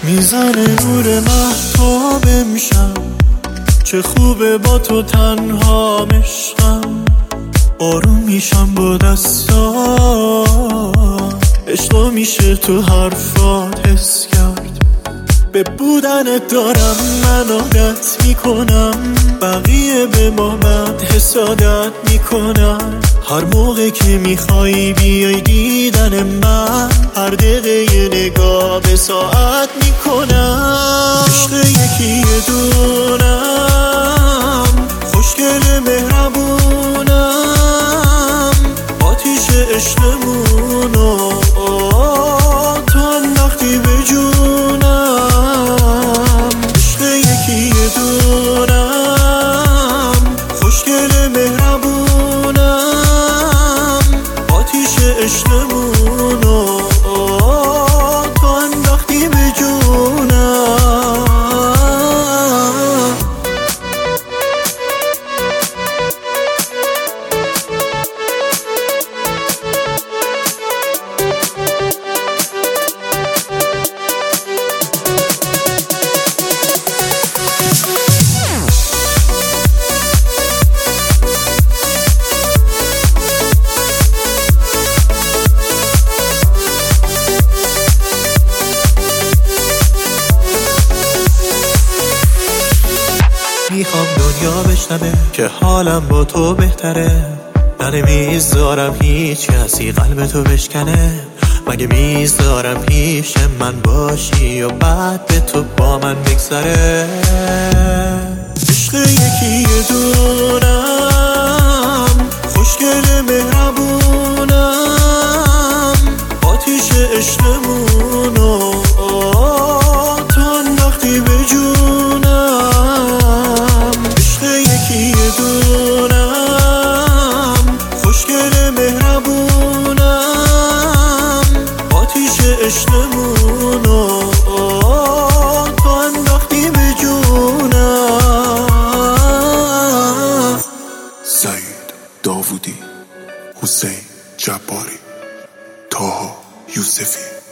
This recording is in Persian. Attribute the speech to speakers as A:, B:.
A: میزنه نور مهتاب امشب، چه خوبه با تو تنها عشقم. آروم میشم با دستا، عشقا میشه تو حرفات حس کرد. به بودنت دارم من عادت میکنم، بقیه به ما بد حسادت میکنن. هر موقع که میخوای بیای دیدن من، هر دقیقه یه نگاه به ساعت میکنم. عشق یکی دونم، خوشگل مهربونم، آتیش عشقمونو تو انداختی به جونم. عشق یکی دونم، خوشگل مهربونم، آتیش عشقمونو تو انداختی به جونم. میخوام دنیا بشنوه که حالم با تو بهتره. نمیذارم هیچ کسی قلب تو بشکنه. مگه میذارم پیش من باشی و بعد به تو با من بگذره. عشق یکی دونم، خوشگل مهربونم، آتیش عشقمونو تو انداختی به جونم. عشق یکی دونم، خوشگل مهربونم، آتیش عشقمونو تو انداختی به جونم.
B: سعید داوودی، حسین جباری، طاها یوسفی.